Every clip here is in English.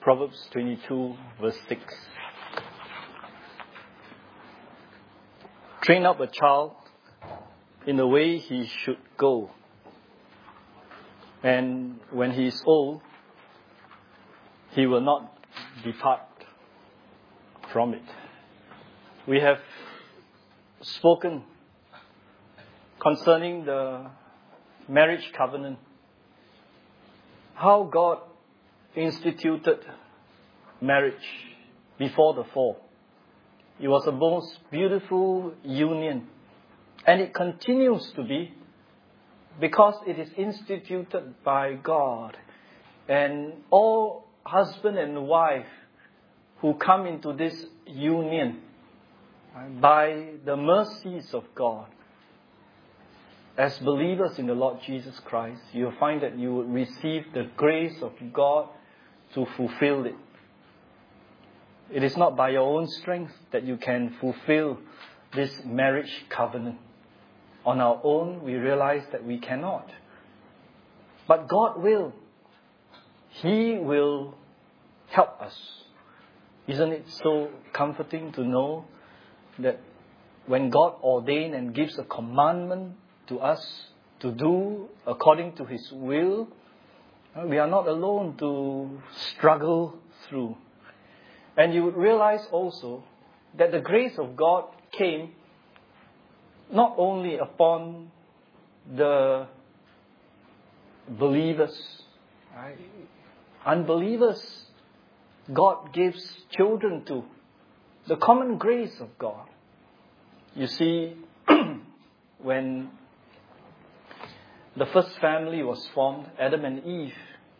Proverbs 22 verse 6. Train up a child in the way he should go, and when he is old, he will not depart from it. We have spoken concerning the marriage covenant, how God instituted marriage before the fall. It was the most beautiful union, and it continues to be because it is instituted by God. And all husband and wife who come into this union by the mercies of God, as believers in the Lord Jesus Christ, you'll find that you will receive the grace of God to fulfill it. It is not by your own strength that you can fulfill this marriage covenant. On our own, we realize that we cannot. But God will. He will help us. Isn't it so comforting to know that when God ordained and gives a commandment to us to do according to His will, we are not alone to struggle through. And you would realize also that the grace of God came not only upon the believers, right? Unbelievers, God gives children to. The common grace of God. You see, when the first family was formed, Adam and Eve,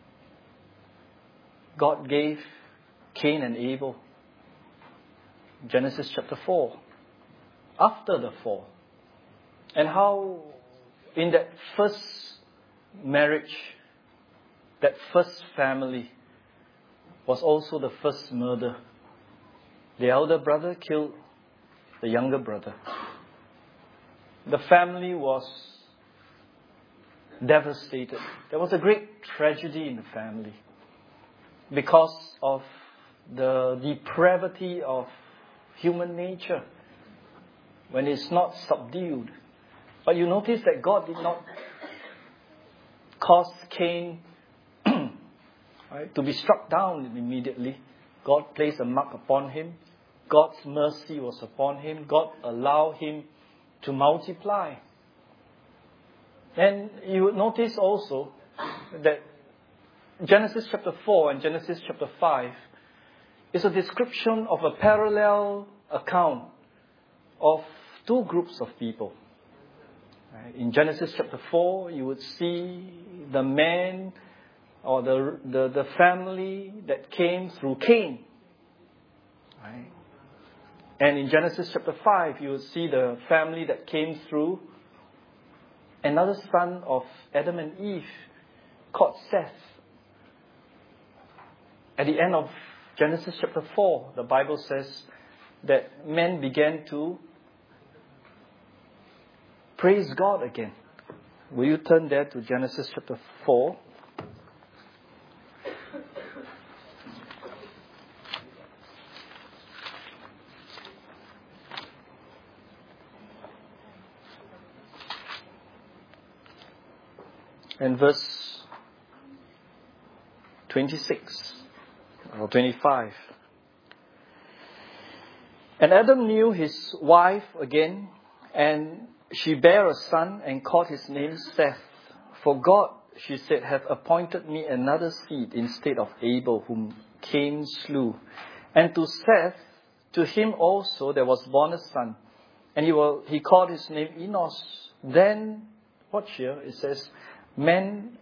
God gave Cain and Abel. Genesis chapter 4. After the fall. And how in that first marriage, that first family was also the first murder. The elder brother killed the younger brother. The family was devastated. There was a great tragedy in the family because of the depravity of human nature when it's not subdued. But you notice that God did not cause Cain to be struck down immediately. God placed a mark upon him. God's mercy was upon him. God allowed him to multiply. And you would notice also that Genesis chapter 4 and Genesis chapter 5 is a description of a parallel account of two groups of people. In Genesis chapter 4, you would see the man or the family that came through Cain. Right? And in Genesis chapter 5, you would see the family that came through another son of Adam and Eve called Seth. At the end of Genesis chapter 4, the Bible says that men began to praise God again. Will you turn there to Genesis chapter 4? And verse 26 or 25. And Adam knew his wife again, and she bare a son and called his name Seth. For God, she said, hath appointed me another seed instead of Abel, whom Cain slew. And to Seth, to him also there was born a son. And he called his name Enos. Then, watch here, it says, then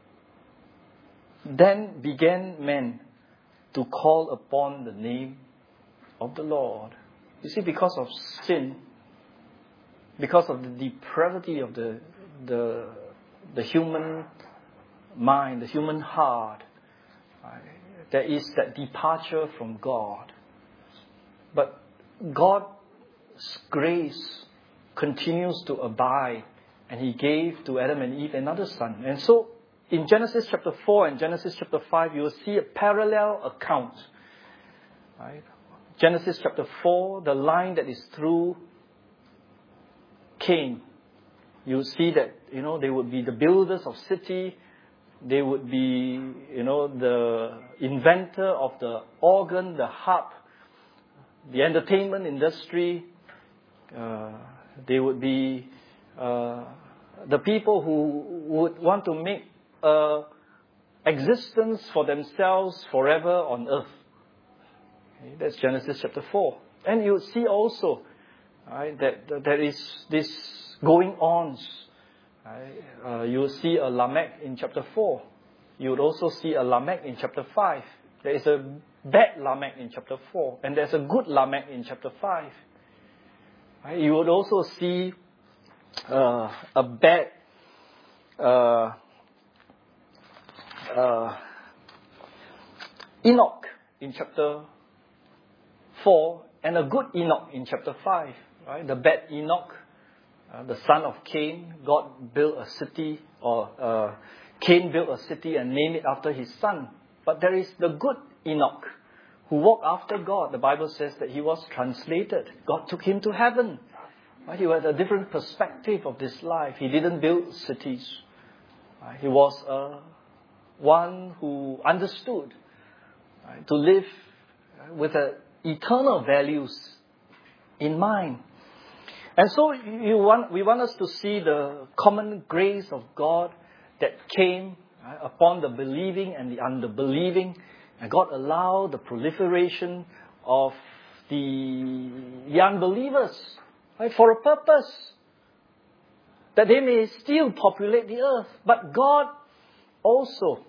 began men to call upon the name of the Lord. You see, because of sin, because of the depravity of the human mind, the human heart, there is that departure from God. But God's grace continues to abide, and He gave to Adam and Eve another son. And so in Genesis chapter 4 and Genesis chapter 5, you will see a parallel account. Right? Genesis chapter 4, the line that is through Cain. You see that, they would be the builders of city. They would be, the inventor of the organ, the harp, the entertainment industry. They would be the people who would want to make existence for themselves forever on earth. Okay, that's Genesis chapter 4. And you see also that there is this going on. You will see a Lamech in chapter 4. You would also see a Lamech in chapter 5. There is a bad Lamech in chapter 4. And there's a good Lamech in chapter 5. You would also see a bad Enoch in chapter 4 and a good Enoch in chapter 5. Right? The bad Enoch, the son of Cain, God built a city, or Cain built a city and named it after his son. But there is the good Enoch who walked after God. The Bible says that he was translated. God took him to heaven. Right? He had a different perspective of this life. He didn't build cities. Right? He was one who understood to live with eternal values in mind. And so we want us to see the common grace of God that came upon the believing and the unbelieving. And God allowed the proliferation of the unbelievers for a purpose, that they may still populate the earth. But God also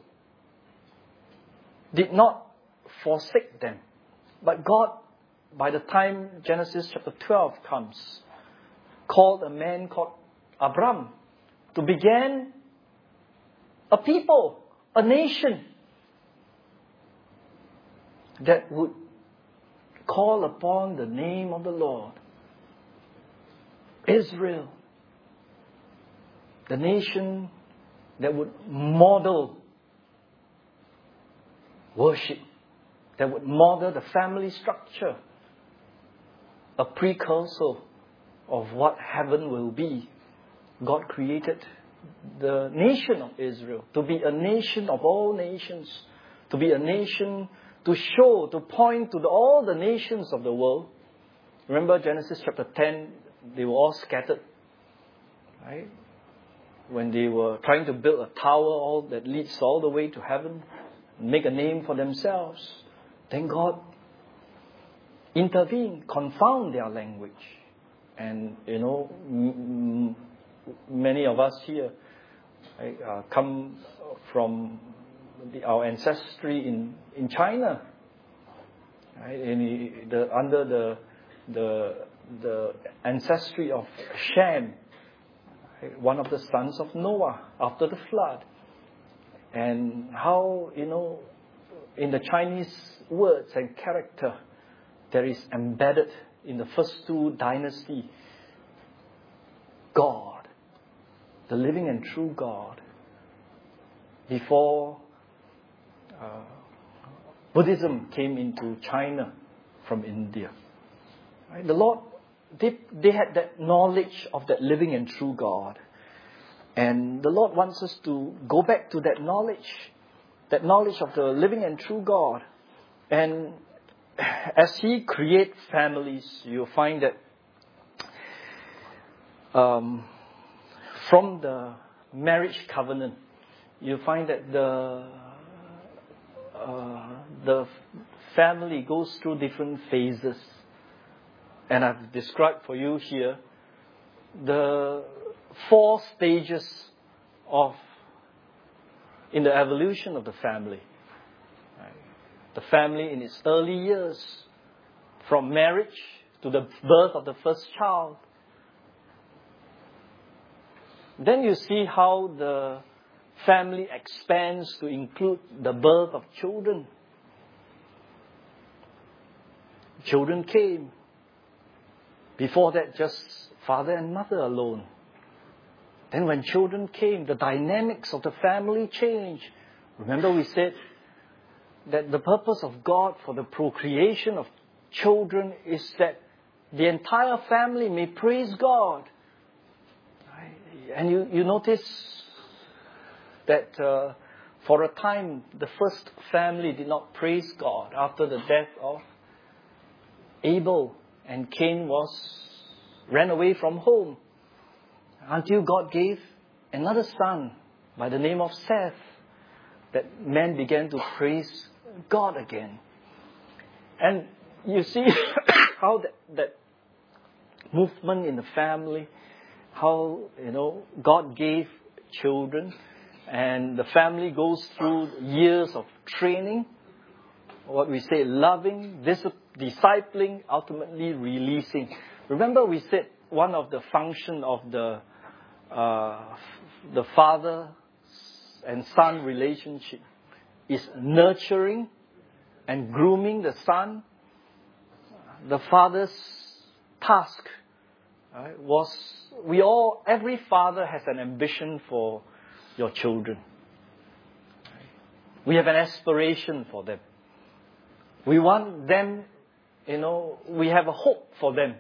did not forsake them. But God, by the time Genesis chapter 12 comes, called a man called Abram to begin a people, a nation that would call upon the name of the Lord. Israel, the nation that would model worship, that would model the family structure, a precursor of what heaven will be. God created the nation of Israel to be a nation of all nations, to be a nation to show, to point to all the nations of the world. Remember Genesis chapter 10, they were all scattered, right? When they were trying to build a tower that leads all the way to heaven, make a name for themselves. Then God intervened, confound their language. And, many of us here come from our ancestry in China. Right? Under the ancestry of Shem, right? One of the sons of Noah after the flood. And how, in the Chinese words and character, there is embedded in the first two dynasties, God, the living and true God. Before Buddhism came into China from India, right? The Lord, they had that knowledge of that living and true God. And the Lord wants us to go back to that knowledge of the living and true God. And as He creates families, you'll find that from the marriage covenant, you find that the family goes through different phases. And I've described for you here the 4 stages in the evolution of the family. Right? The family in its early years, from marriage to the birth of the first child. Then you see how the family expands to include the birth of children. Children came. Before that, just father and mother alone. Then when children came, the dynamics of the family changed. Remember we said that the purpose of God for the procreation of children is that the entire family may praise God. And you notice that for a time, the first family did not praise God after the death of Abel, and Cain ran away from home until God gave another son by the name of Seth, that men began to praise God again. And you see how that movement in the family, how, God gave children, and the family goes through years of training, what we say, loving, discipling, ultimately releasing. Remember we said one of the function of the father and son relationship is nurturing and grooming the son. The father's task was, every father has an ambition for your children. We have an aspiration for them. We want them, we have a hope for them.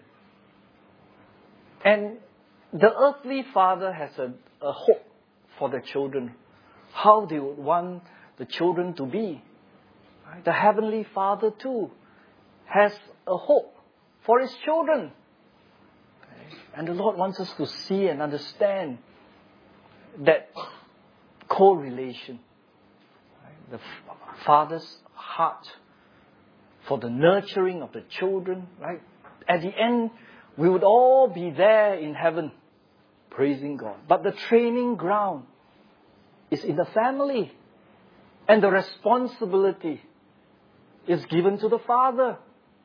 And the earthly father has a hope for the children, how they would want the children to be. The heavenly Father too has a hope for his children. And the Lord wants us to see and understand that correlation. The Father's heart for the nurturing of the children. Right? At the end, we would all be there in heaven, praising God. But the training ground is in the family. And the responsibility is given to the father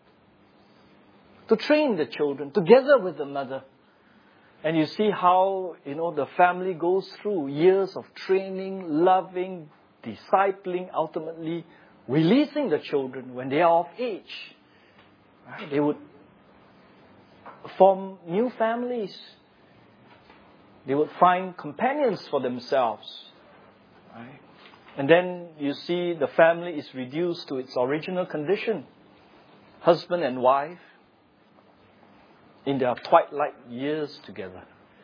to train the children together with the mother. And you see how, the family goes through years of training, loving, discipling, ultimately releasing the children when they are of age. Right? They would form new families. They would find companions for themselves. Right? And then you see the family is reduced to its original condition. Husband and wife in their twilight years together.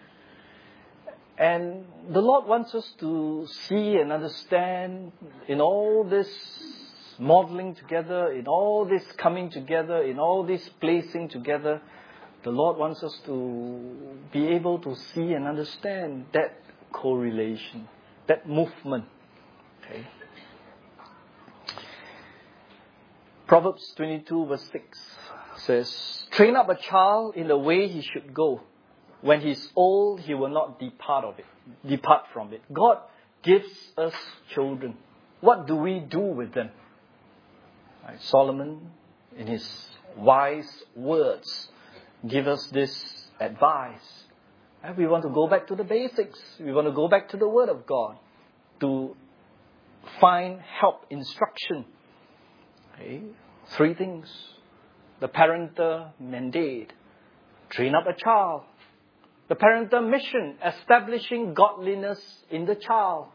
And the Lord wants us to see and understand in all this modeling together, in all this coming together, in all this placing together, the Lord wants us to be able to see and understand that correlation, that movement. Okay. Proverbs 22 verse 6 says, "Train up a child in the way he should go. When he is old, he will not depart from it." God gives us children. What do we do with them? Right. Solomon, in his wise words, give us this advice. Right. We want to go back to the basics. We want to go back to the Word of God to find help, instruction. Okay. 3 things. The parental mandate, train up a child. The parental mission, establishing godliness in the child.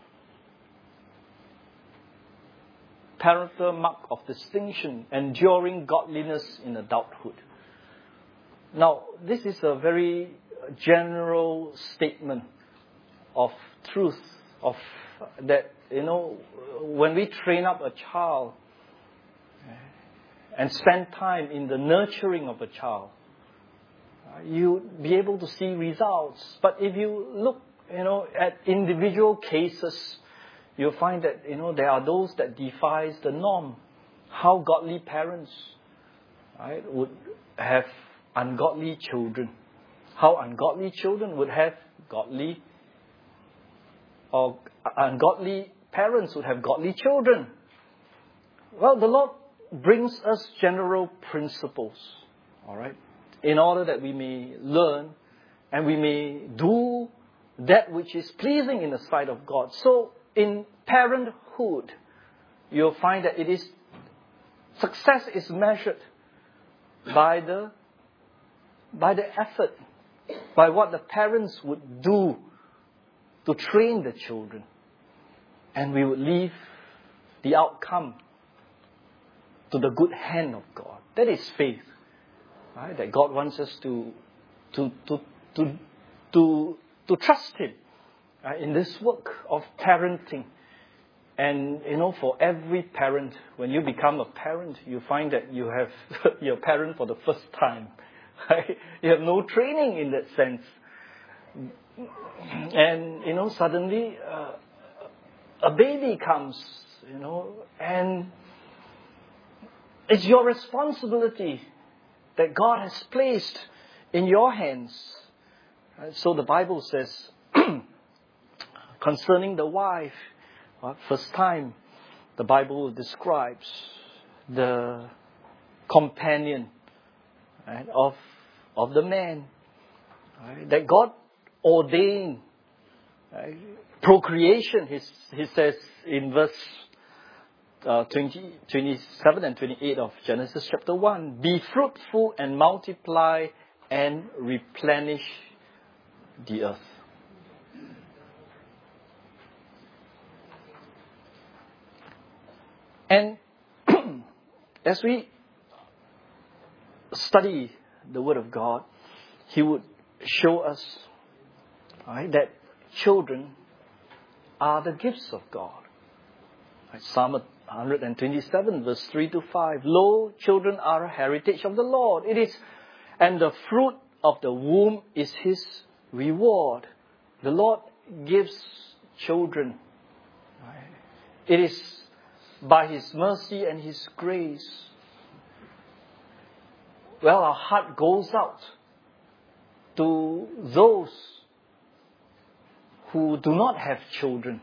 Parental mark of distinction, enduring godliness in adulthood. Now, this is a very general statement of truth, of that, when we train up a child and spend time in the nurturing of a child, you'll be able to see results. But if you look, at individual cases, you'll find that, there are those that defies the norm. How godly parents, right, would have ungodly children. How ungodly children would have godly, or ungodly parents would have godly children. Well, the Lord brings us general principles, all right, in order that we may learn and we may do that which is pleasing in the sight of God. So, in parenthood, you'll find that success is measured by the effort, by what the parents would do to train the children. And we would leave the outcome to the good hand of God. That is faith. Right? That God wants us to trust Him in this work of parenting. And, for every parent, when you become a parent, you find that you have your parent for the first time. Right? You have no training in that sense. And, suddenly a baby comes, and it's your responsibility that God has placed in your hands. So the Bible says, concerning the wife, first time the Bible describes the companion, right, of the man, right, that God ordained, right, procreation. He says in verse 27 and 28 of Genesis chapter 1, be fruitful and multiply and replenish the earth. And as we study the Word of God, He would show us, right, that children are the gifts of God. Right? Psalm 127 verse 3 to 5. Lo, children are a heritage of the Lord. And the fruit of the womb is His reward. The Lord gives children. Right? It is by His mercy and His grace. Well, our heart goes out to those who do not have children.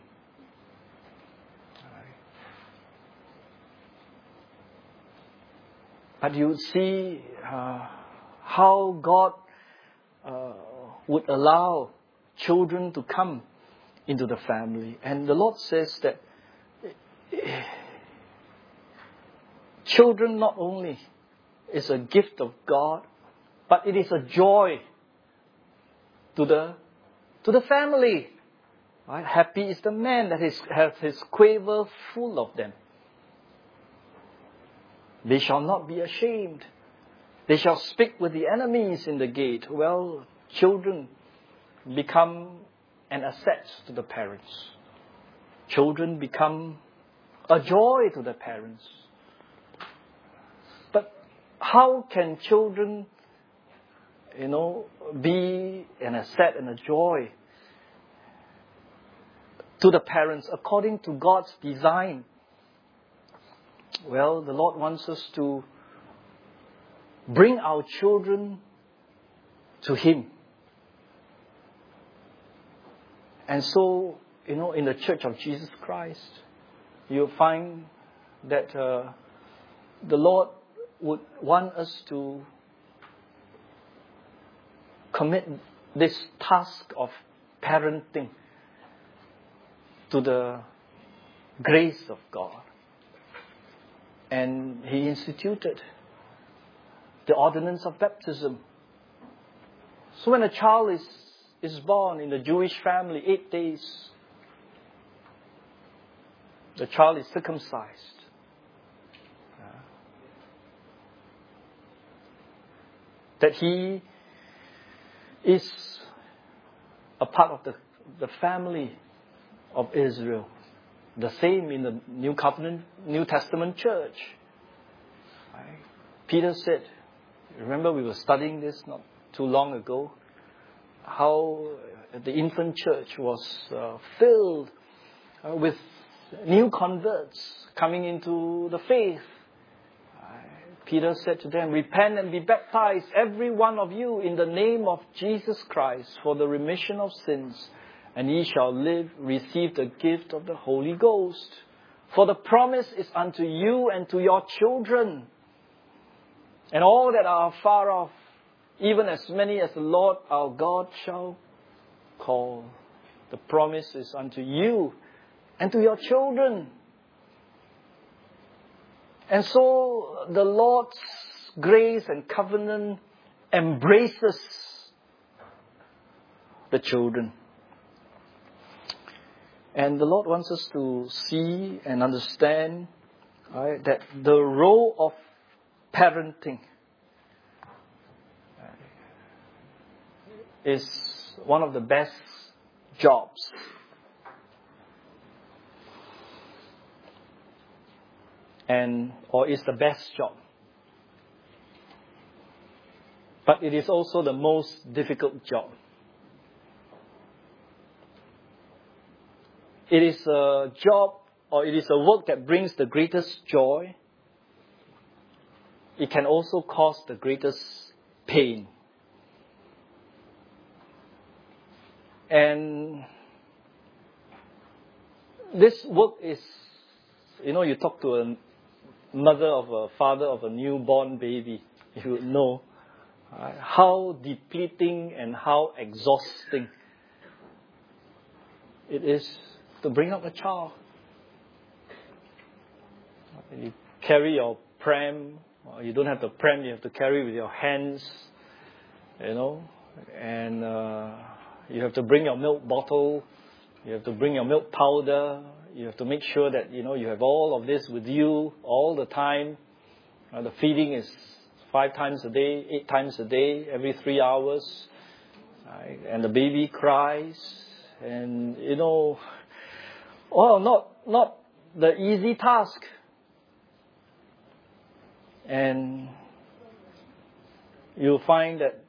But you see how God would allow children to come into the family. And the Lord says that children not only is a gift of God, but it is a joy to the family. Right? Happy is the man that has his quiver full of them. They shall not be ashamed. They shall speak with the enemies in the gate. Well, children become an asset to the parents. Children become a joy to the parents. But how can children, be an asset and a joy to the parents according to God's design? Well, the Lord wants us to bring our children to Him. And so, in the Church of Jesus Christ, you'll find that the Lord would want us to commit this task of parenting to the grace of God. And He instituted the ordinance of baptism. So when a child is born in the Jewish family, 8 days, the child is circumcised. That he is a part of the family of Israel. The same in the New Testament church. Right? Peter said, remember we were studying this not too long ago, how the infant church was filled with new converts coming into the faith. Peter said to them, repent and be baptized, every one of you, in the name of Jesus Christ, for the remission of sins, and ye shall receive the gift of the Holy Ghost. For the promise is unto you and to your children, and all that are far off, even as many as the Lord our God shall call. The promise is unto you and to your children. And so the Lord's grace and covenant embraces the children. And the Lord wants us to see and understand, right, that the role of parenting is one of the best jobs. Or is the best job. But it is also the most difficult job. It is a job, or it is a work that brings the greatest joy. It can also cause the greatest pain. And this work is, you talk to a father of a newborn baby, you would know how depleting and how exhausting it is to bring up a child. You carry your pram, or you don't have the pram, you have to carry with your hands, and you have to bring your milk bottle, you have to bring your milk powder, you have to make sure that, you have all of this with you all the time. The feeding is 5 times a day, 8 times a day, every 3 hours. Right? And the baby cries. And, not the easy task. And you'll find that,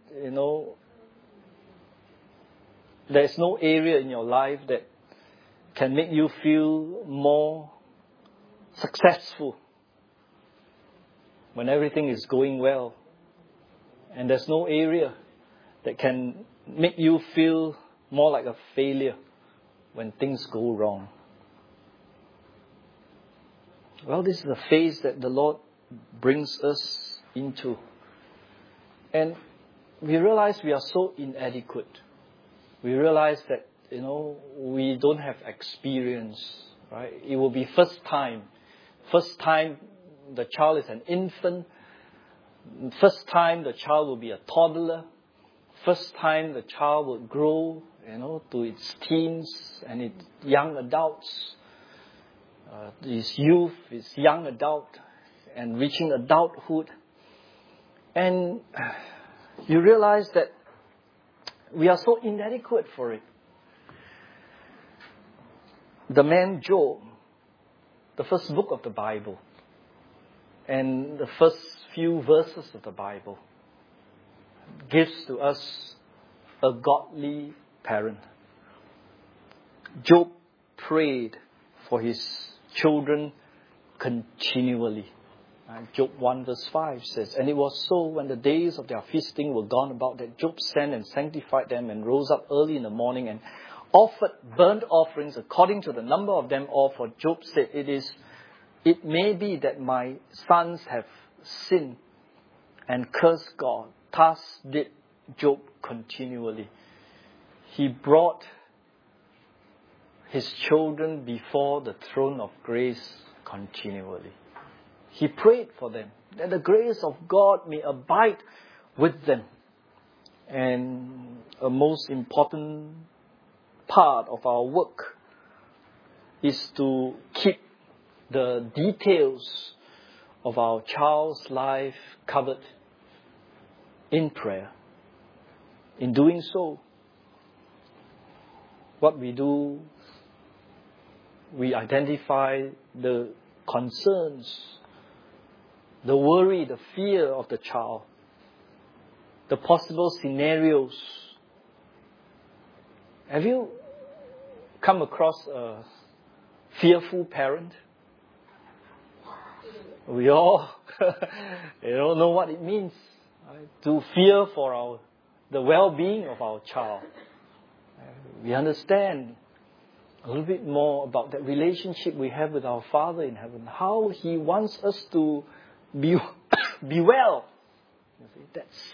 there's no area in your life that can make you feel more successful when everything is going well. And there's no area that can make you feel more like a failure when things go wrong. Well, this is a phase that the Lord brings us into. And we realize we are so inadequate. We realize that, we don't have experience, right? It will be first time. First time the child is an infant. First time the child will be a toddler. First time the child will grow, to its teens and its young adults. His youth, his young adult, and reaching adulthood. And you realize that we are so inadequate for it. The man Job, the first book of the Bible, and the first few verses of the Bible, gives to us a godly parent. Job prayed for his children continually. Job 1 verse 5 says, "And it was so when the days of their feasting were gone about that Job sent and sanctified them and rose up early in the morning and offered burnt offerings according to the number of them all. For Job said, it may be that my sons have sinned and cursed God. Thus did Job continually." He brought his children before the throne of grace continually. He prayed for them, that the grace of God may abide with them. And a most important part of our work is to keep the details of our child's life covered in prayer. In doing so, what we do, we identify the concerns, the worry, the fear of the child, the possible scenarios. Have you come across a fearful parent? We all know what it means, right? To fear for the well-being of our child. We understand a little bit more about that relationship we have with our Father in heaven, how He wants us to be well. You see,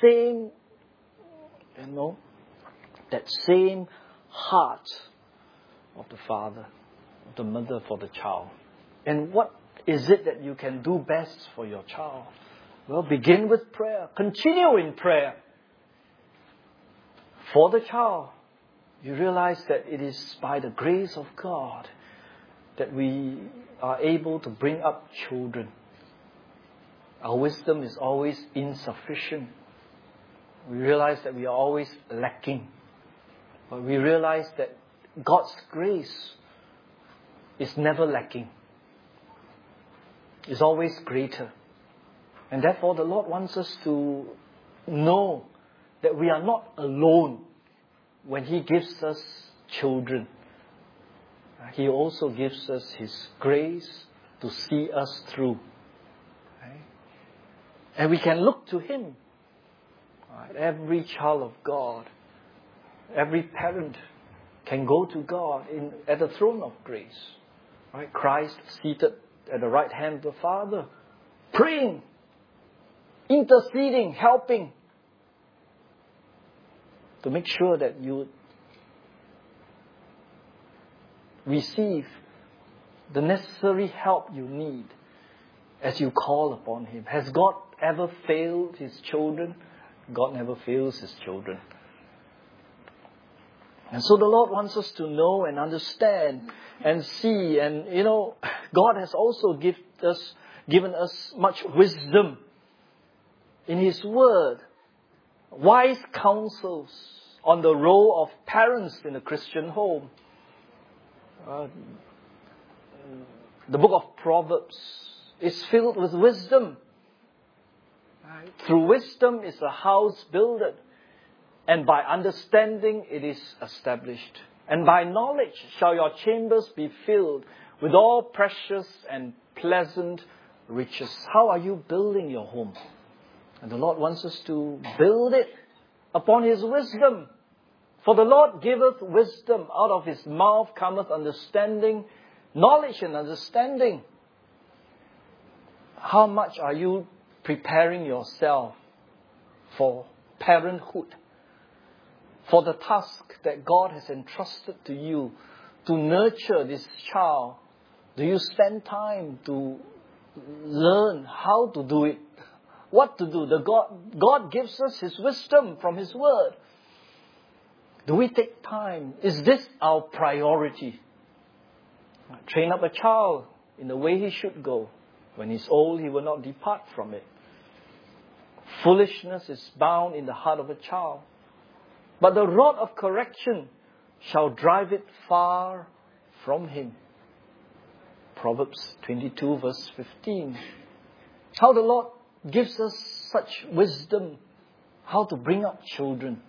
that same heart of the father, of the mother for the child. And what is it that you can do best for your child? Well, begin with prayer. Continue in prayer for the child. You realize that it is by the grace of God that we are able to bring up children. Our wisdom is always insufficient. We realize that we are always lacking. But we realize that God's grace is never lacking. It's always greater. And therefore the Lord wants us to know that we are not alone when He gives us children. He also gives us His grace to see us through. Right? And we can look to Him. Right? Every child of God, every parent can go to God at the throne of grace. Right? Christ seated at the right hand of the Father, praying, interceding, helping to make sure that you receive the necessary help you need as you call upon Him. Has God ever failed His children? God never fails His children. And so the Lord wants us to know and understand and see. And God has also given us much wisdom in His Word. Wise counsels on the role of parents in a Christian home. The book of Proverbs is filled with wisdom. Right? Through wisdom is a house builded, and by understanding it is established. And by knowledge shall your chambers be filled with all precious and pleasant riches. How are you building your home? And the Lord wants us to build it upon His wisdom. For the Lord giveth wisdom, out of His mouth cometh understanding, knowledge and understanding. How much are you preparing yourself for parenthood? For the task that God has entrusted to you to nurture this child? Do you spend time to learn how to do it? What to do? God gives us His wisdom from His Word. Do we take time? Is this our priority? Train up a child in the way he should go. When he's old, he will not depart from it. Foolishness is bound in the heart of a child, but the rod of correction shall drive it far from him. Proverbs 22 verse 15. How the Lord gives us such wisdom, how to bring up children.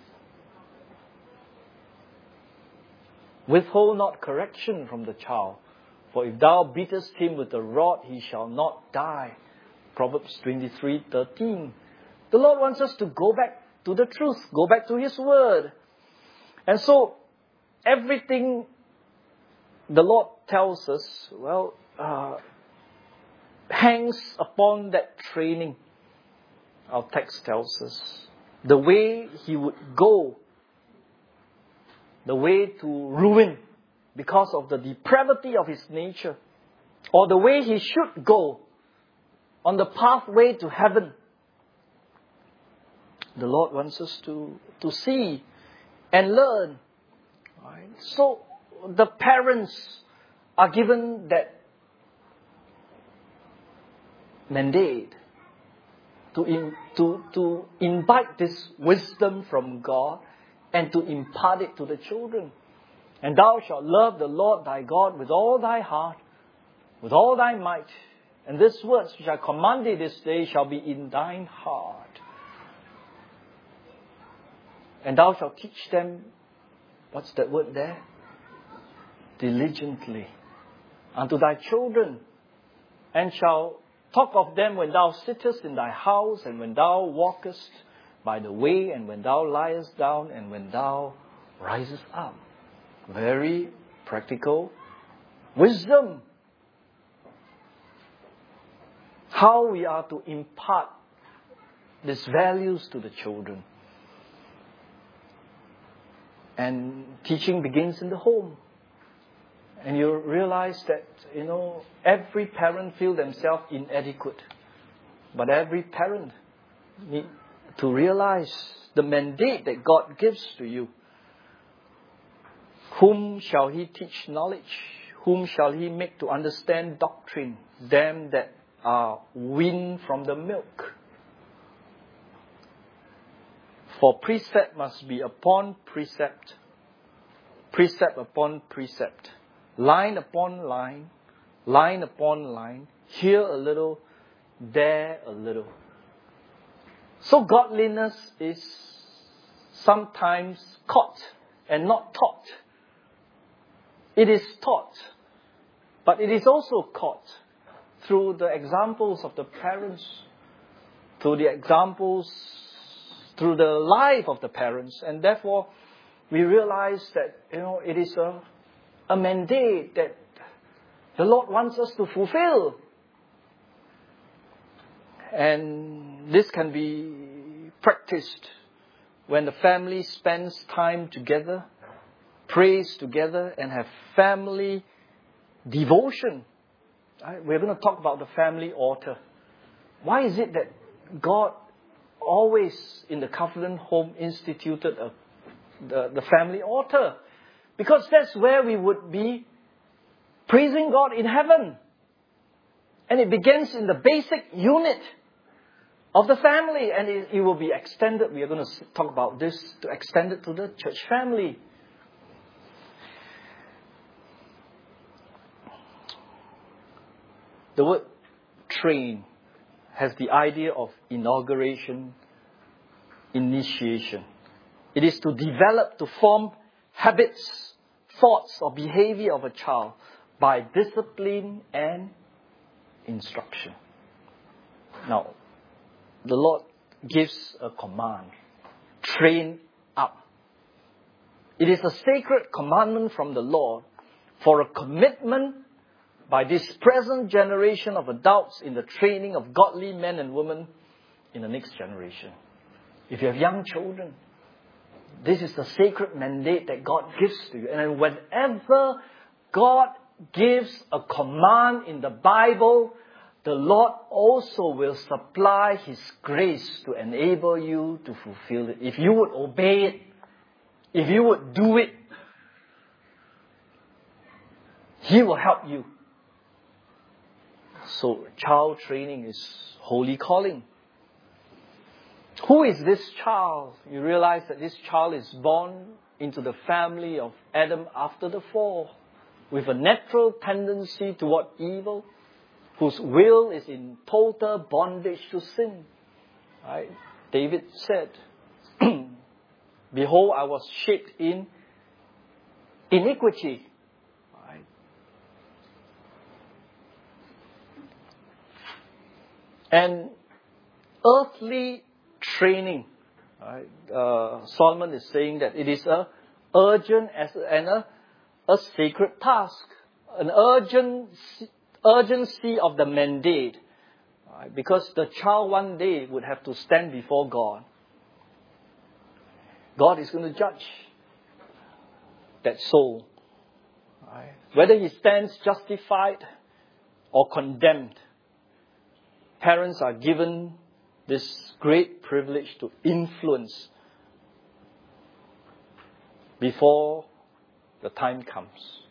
Withhold not correction from the child, for if thou beatest him with a rod, he shall not die. Proverbs 23:13. The Lord wants us to go back to the truth, go back to His Word. And so, everything the Lord tells us, hangs upon that training. Our text tells us the way he would go, the way to ruin because of the depravity of his nature, or the way he should go on the pathway to heaven. The Lord wants us to see and learn. Right? So the parents are given that mandate to imbibe this wisdom from God and to impart it to the children. And thou shalt love the Lord thy God with all thy heart, with all thy might. And these words which I command thee this day shall be in thine heart. And thou shalt teach them, what's that word there? Diligently unto thy children, and shall talk of them when thou sittest in thy house, and when thou walkest by the way, and when thou liest down, and when thou risest up. Very practical wisdom. How we are to impart these values to the children. And teaching begins in the home. And you realize that, every parent feels themselves inadequate. But every parent needs to realize the mandate that God gives to you. Whom shall he teach knowledge? Whom shall he make to understand doctrine? Them that are weaned from the milk. For precept must be upon precept, precept upon precept, line upon line, line upon line, here a little, there a little. So godliness is sometimes caught and not taught. It is taught, but it is also caught through the examples of the parents, through the examples, through the life of the parents. And therefore, we realize that, it is a mandate that the Lord wants us to fulfill. And this can be practiced when the family spends time together, prays together, and have family devotion. We're going to talk about the family altar. Why is it that God always in the covenant home instituted the family altar? Because that's where we would be praising God in heaven. And it begins in the basic unit of the family, and it will be extended. We are going to talk about this, to extend it to the church family. The word train has the idea of inauguration, initiation. It is to develop, to form habits, thoughts, or behavior of a child by discipline and instruction. Now, the Lord gives a command. Train up. It is a sacred commandment from the Lord for a commitment by this present generation of adults in the training of godly men and women in the next generation. If you have young children, this is the sacred mandate that God gives to you. And whenever God gives a command in the Bible, the Lord also will supply His grace to enable you to fulfill it. If you would obey it, if you would do it, He will help you. So child training is holy calling. Who is this child? You realize that this child is born into the family of Adam after the fall, with a natural tendency toward evil, whose will is in total bondage to sin. Right? David said, "Behold, I was shaped in iniquity." Right? And earthly training, right? Solomon is saying that it is a urgent and a sacred task, an urgency of the mandate, right? Because the child one day would have to stand before God. God is going to judge that soul, right? Whether he stands justified or condemned. Parents are given this great privilege to influence before the time comes.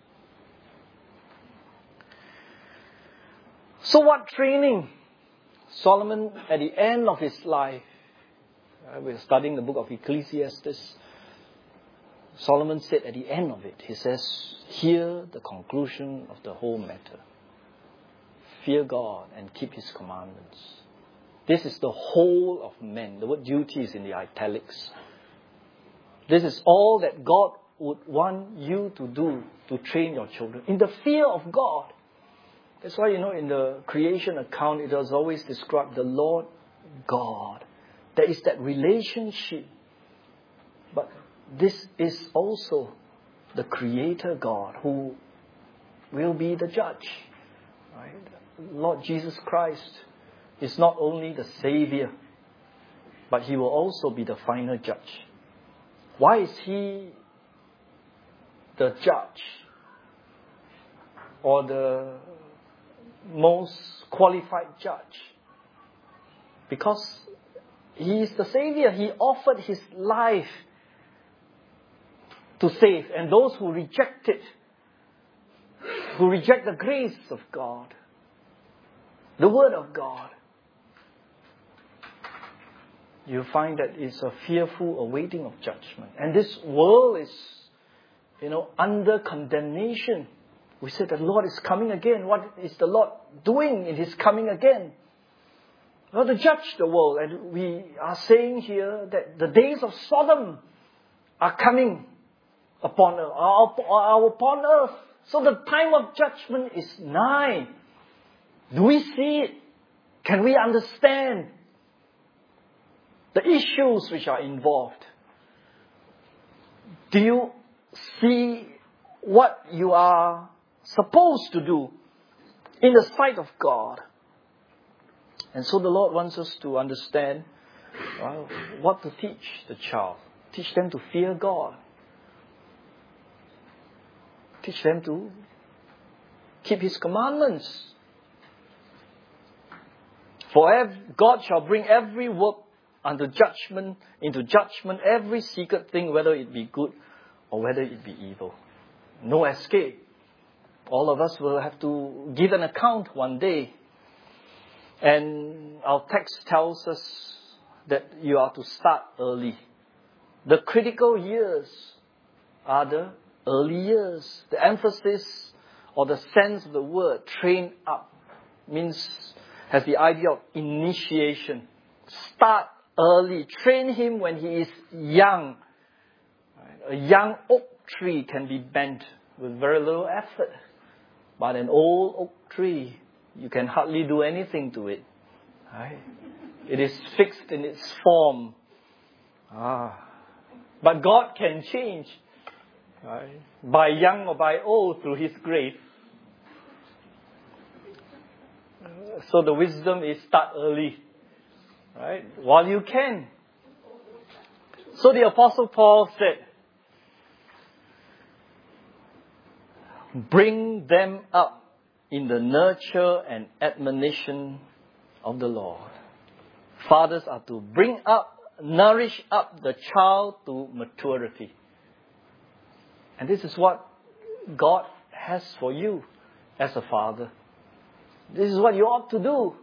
So what training? Solomon, at the end of his life, we're studying the book of Ecclesiastes. Solomon said at the end of it, he says, "Hear the conclusion of the whole matter. Fear God and keep His commandments." This is the whole of man. The word duty is in the italics. This is all that God would want you to do to train your children in the fear of God. That's why, in the creation account, it was always described the Lord God. There is that relationship. But this is also the Creator God who will be the judge. Right? Lord Jesus Christ is not only the Savior, but He will also be the final judge. Why is He the judge or the most qualified judge? Because He is the Savior. He offered His life to save, and those who reject it, who reject the grace of God, the Word of God, you find that it's a fearful awaiting of judgment. And this world is, under condemnation. We said the Lord is coming again. What is the Lord doing in His coming again? Well, to judge the world. And we are saying here that the days of Sodom are coming upon earth, are upon earth. So the time of judgment is nigh. Do we see it? Can we understand the issues which are involved? Do you see what you are supposed to do in the sight of God? And so the Lord wants us to understand what to teach the child. Teach them to fear God. Teach them to keep His commandments. For God shall bring every work into judgment, every secret thing, whether it be good or whether it be evil. No escape. All of us will have to give an account one day. And our text tells us that you are to start early. The critical years are the early years. The emphasis or the sense of the word train up has the idea of initiation. Start early. Train him when he is young. A young oak tree can be bent with very little effort. But an old oak tree, you can hardly do anything to it. Right? It is fixed in its form. But God can change. Right? By young or by old through His grace. So the wisdom is start early. Right? While you can. So the Apostle Paul said, bring them up in the nurture and admonition of the Lord. Fathers are to bring up, nourish up the child to maturity. And this is what God has for you as a father. This is what you ought to do.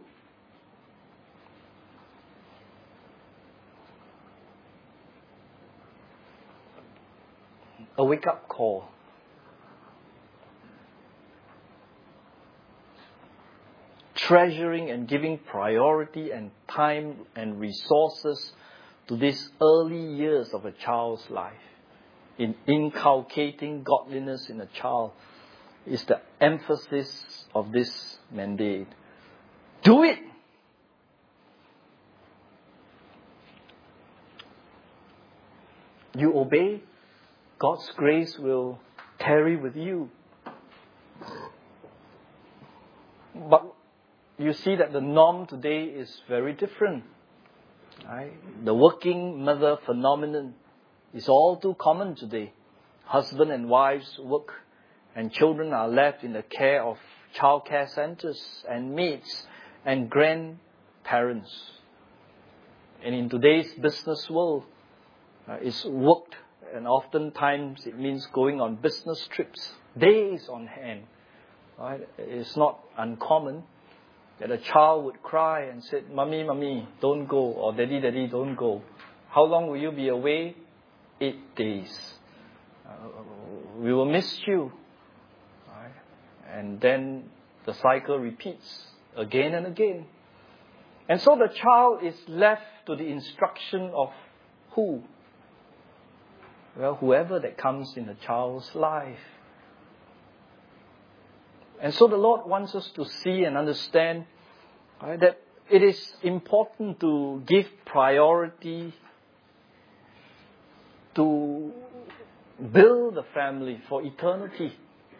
A wake-up call. Treasuring and giving priority and time and resources to these early years of a child's life. In inculcating godliness in a child is the emphasis of this mandate. Do it! You obey, God's grace will tarry with you. But you see that the norm today is very different. Right? The working mother phenomenon is all too common today. Husband and wives work and children are left in the care of childcare centers and maids and grandparents. And in today's business world, it's worked, and oftentimes it means going on business trips, days on hand. Right? It's not uncommon that a child would cry and say, "Mommy, Mommy, don't go," or "Daddy, Daddy, don't go." How long will you be away? 8 days. We will miss you. Right? And then the cycle repeats again and again. And so the child is left to the instruction of who? Well, whoever that comes in the child's life. And so the Lord wants us to see and understand that it is important to give priority to build a family for eternity.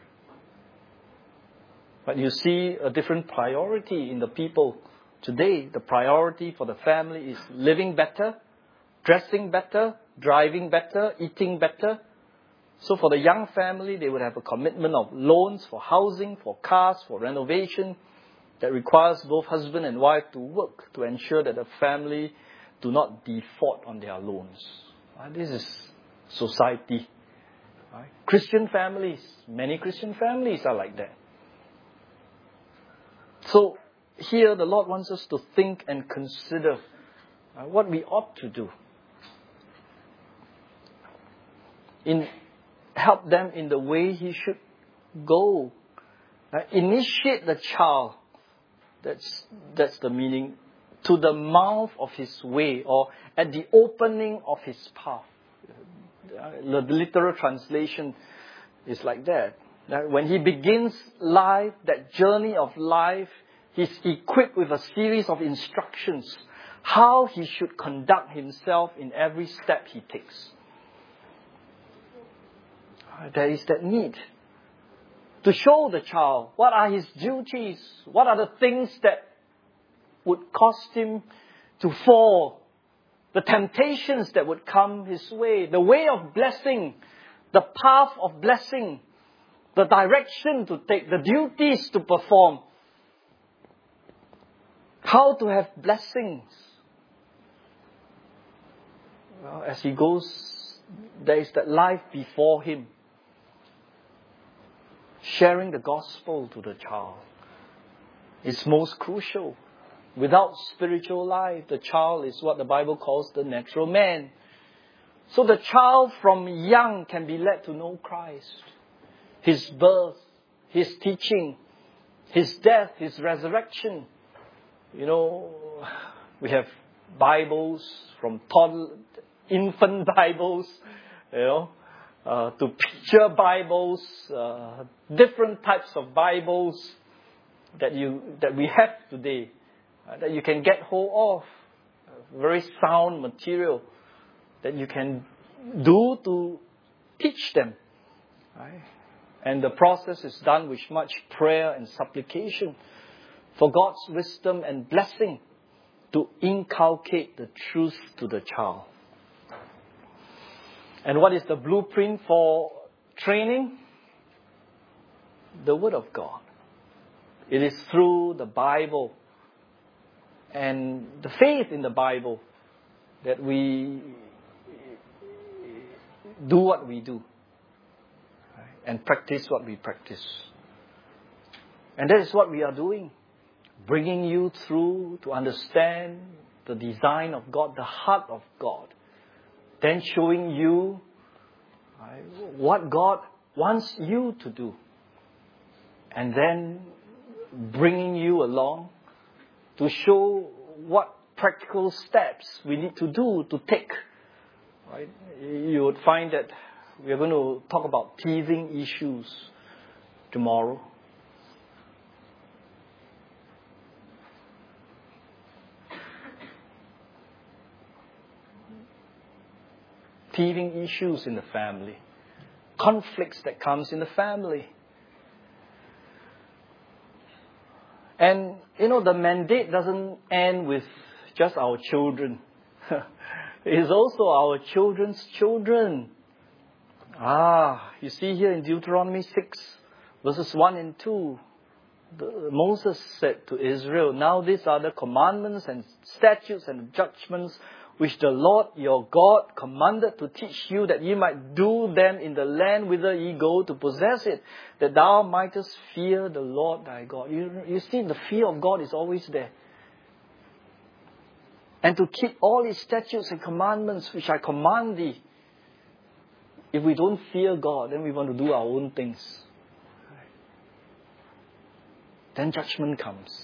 But you see a different priority in the people today. The priority for the family is living better, dressing better, driving better, eating better. So for the young family, they would have a commitment of loans for housing, for cars, for renovation that requires both husband and wife to work to ensure that the family do not default on their loans. This is society. Right? Christian families, many Christian families are like that. So here the Lord wants us to think and consider what we ought to do. Help them in the way he should go. Initiate the child. That's the meaning. To the mouth of his way, or at the opening of his path. The literal translation is like that. That when he begins life, that journey of life, he's equipped with a series of instructions how he should conduct himself in every step he takes. There is that need to show the child what are his duties, what are the things that would cause him to fall, the temptations that would come his way, the way of blessing, the path of blessing, the direction to take, the duties to perform, how to have blessings. Well, as he goes, there is that life before him. Sharing the gospel to the child is most crucial. Without spiritual life, the child is what the Bible calls the natural man. So the child from young can be led to know Christ. His birth, his teaching, his death, his resurrection. You know, we have Bibles from infant Bibles, to picture Bibles, different types of Bibles that we have today, that you can get hold of, very sound material that you can do to teach them, right? And the process is done with much prayer and supplication for God's wisdom and blessing to inculcate the truth to the child. And what is the blueprint for training? The Word of God. It is through the Bible and the faith in the Bible that we do what we do and practice what we practice. And that is what we are doing. Bringing you through to understand the design of God, the heart of God. Then showing you what God wants you to do. And then bringing you along to show what practical steps we need to do, to take. Right? You would find that we are going to talk about teething issues tomorrow. Teething issues in the family. Conflicts that comes in the family. And, the mandate doesn't end with just our children. It is also our children's children. You see here in Deuteronomy 6, verses 1 and 2, Moses said to Israel, "Now these are the commandments and statutes and judgments which the Lord your God commanded to teach you, that ye might do them in the land whither ye go to possess it, that thou mightest fear the Lord thy God." You see, the fear of God is always there. And to keep all his statutes and commandments which I command thee. If we don't fear God, then we want to do our own things. Then judgment comes.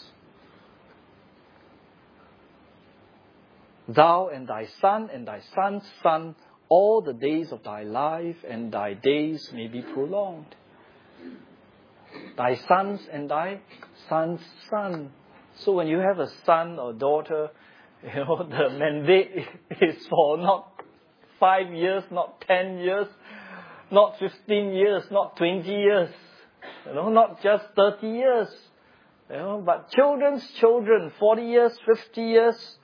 Thou and thy son and thy son's son, all the days of thy life, and thy days may be prolonged. Thy sons and thy son's son. So when you have a son or daughter, the mandate is for not 5 years, not 10 years, not 15 years, not 20 years, not just 30 years, but children's children, 40 years, 50 years.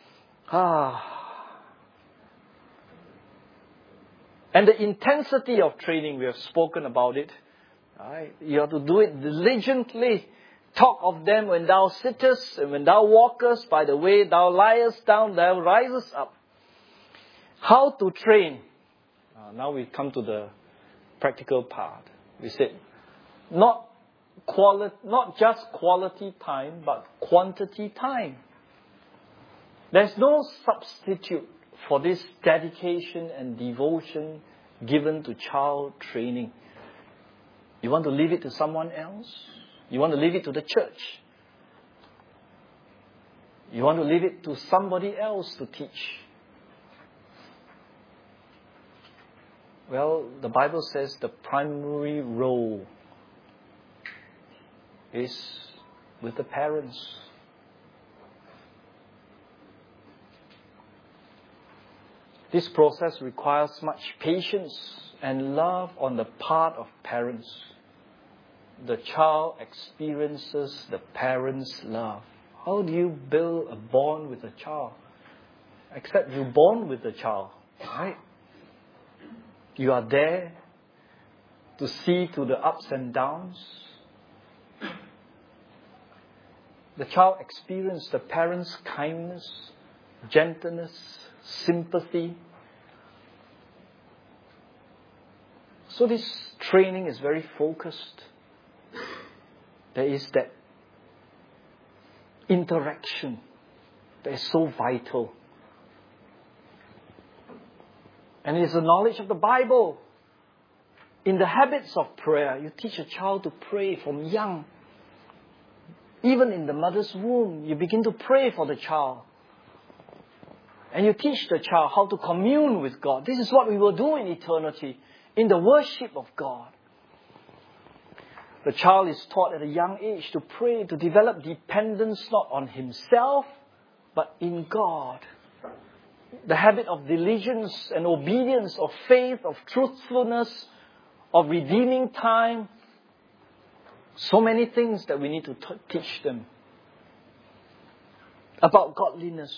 And the intensity of training, we have spoken about it. Right? You have to do it diligently. Talk of them when thou sittest, and when thou walkest, by the way thou liest down, thou risest up. How to train? Now we come to the practical part. We said, not just quality time, but quantity time. There's no substitute for this dedication and devotion given to child training. You want to leave it to someone else? You want to leave it to the church? You want to leave it to somebody else to teach? Well, the Bible says the primary role is with the parents. This process requires much patience and love on the part of parents. The child experiences the parents' love. How do you build a bond with a child? Except you bond with the child, right? You are there to see to the ups and downs. The child experiences the parents' kindness, gentleness, sympathy. So this training is very focused. There is that interaction that is so vital. And it is the knowledge of the Bible. In the habits of prayer, you teach a child to pray from young. Even in the mother's womb, you begin to pray for the child. And you teach the child how to commune with God. This is what we will do in eternity, in the worship of God. The child is taught at a young age to pray, to develop dependence not on himself, but in God. The habit of diligence and obedience, of faith, of truthfulness, of redeeming time. So many things that we need to teach them about godliness.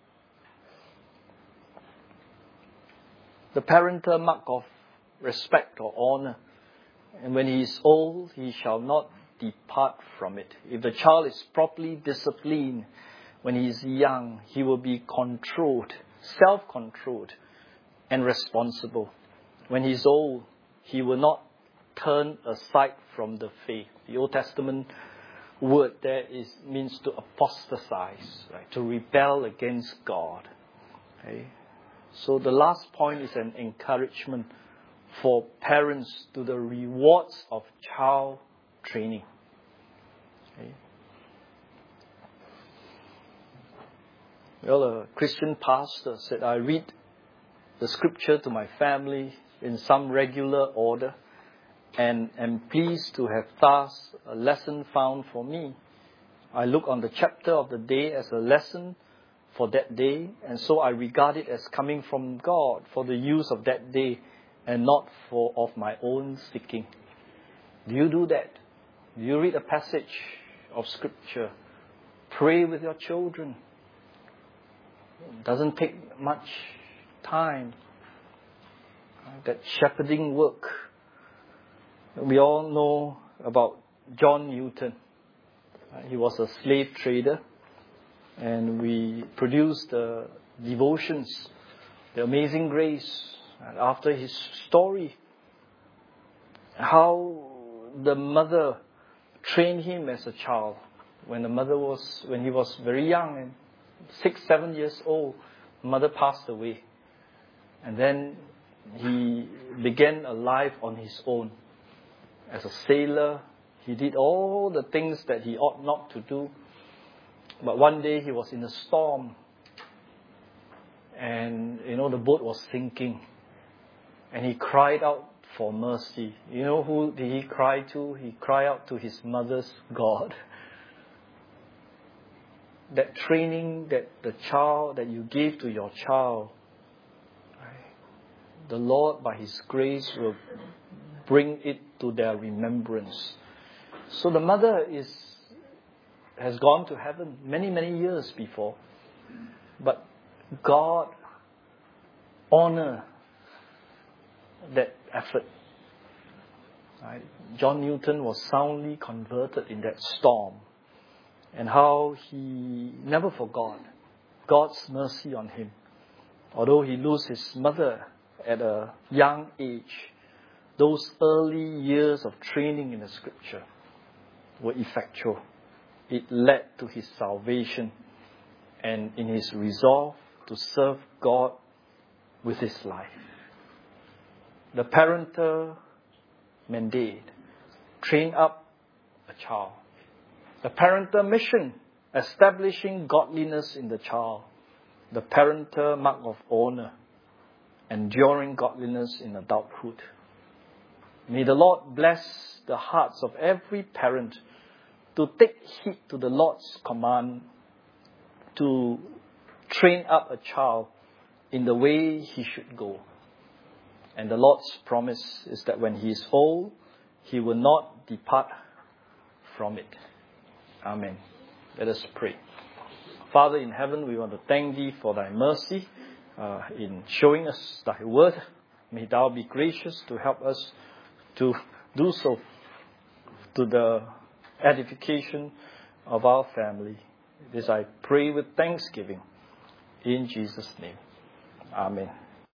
The parental mark of respect or honor. And when he is old, he shall not depart from it. If the child is properly disciplined when he is young, he will be controlled, self-controlled, and responsible. When he is old, he will not turn aside from the faith. The Old Testament word there means to apostatize, right? To rebel against God. Okay? So the last point is an encouragement for parents to the rewards of child training. Okay? Well, a Christian pastor said, I read the scripture to my family in some regular order and am pleased to have thus a lesson found for me. I look on the chapter of the day as a lesson for that day, and so I regard it as coming from God for the use of that day and not for of my own seeking. Do you do that? Do you read a passage of scripture? Pray with your children. It doesn't take much time. That shepherding work. We all know about John Newton. He was a slave trader, and we produced the devotions, the Amazing Grace, after his story. How the mother trained him as a child. When he was very young, and 6-7 years old, mother passed away. And then he began a life on his own. As a sailor, he did all the things that he ought not to do. But one day he was in a storm. And, the boat was sinking. And he cried out for mercy. You know who did he cry to? He cried out to his mother's God. That training that that you gave to your child, the Lord by His grace will bring it to their remembrance. So the mother has gone to heaven many, many years before. But God honor that effort. Right? John Newton was soundly converted in that storm. And how he never forgot God's mercy on him. Although he lost his mother at a young age, those early years of training in the Scripture were effectual. It led to his salvation and in his resolve to serve God with his life. The parental mandate, train up a child. The parental mission, establishing godliness in the child. The parental mark of honor, enduring godliness in adulthood. May the Lord bless the hearts of every parent to take heed to the Lord's command to train up a child in the way he should go. And the Lord's promise is that when he is old, he will not depart from it. Amen. Let us pray. Father in heaven, we want to thank thee for thy mercy in showing us thy word. May thou be gracious to help us to do so to the edification of our family. This I pray with thanksgiving in Jesus' name. Amen.